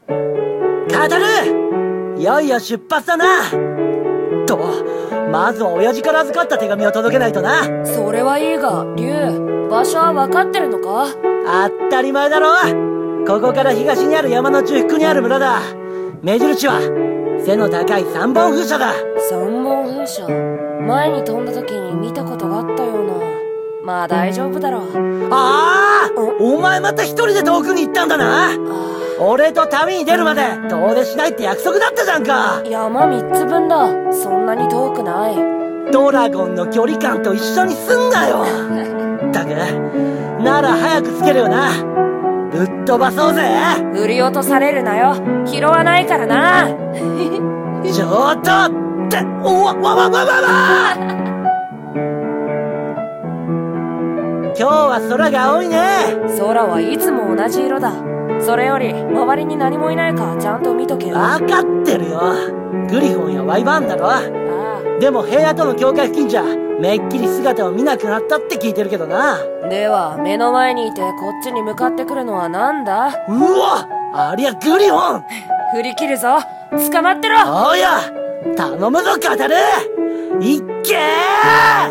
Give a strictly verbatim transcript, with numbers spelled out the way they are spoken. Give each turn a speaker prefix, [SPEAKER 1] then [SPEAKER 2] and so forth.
[SPEAKER 1] カタル、いよいよ出発だな。と、まずは親父から預かった手紙を届けないとな。
[SPEAKER 2] それはいいが、竜、場所は分かってるのか？
[SPEAKER 1] 当たり前だろ。ここから東にある山の中腹にある村だ。目印は背の高い三本風車だ。
[SPEAKER 2] 三本風車、前に飛んだ時に見たことがあったような。まあ大丈夫だろう。
[SPEAKER 1] ああ、お前また一人で遠くに行ったんだな。俺と旅に出るまで遠出しないって約束だったじゃんか。
[SPEAKER 2] 山三つ分だ。そんなに遠くない。
[SPEAKER 1] ドラゴンの距離感と一緒にすんなよ。ったく、なら早くつけるよな。ぶっ飛ばそうぜ。
[SPEAKER 2] 振り落とされるなよ。拾わないからな。
[SPEAKER 1] ちょっとって、おわわわわわわ。今日は空が青いね。
[SPEAKER 2] 空はいつも同じ色だ。それより周りに何もいないかちゃんと見とけよ。
[SPEAKER 1] 分かってるよ。グリフォンやワイバーンだろ。ああ。でも平野との境界付近じゃめっきり姿を見なくなったって聞いてるけどな。
[SPEAKER 2] では目の前にいてこっちに向かってくるのはなんだ？
[SPEAKER 1] うわ、ありゃグリフォン。
[SPEAKER 2] 振り切るぞ。捕まってろ。
[SPEAKER 1] おうや、頼むぞカタル。いっけー。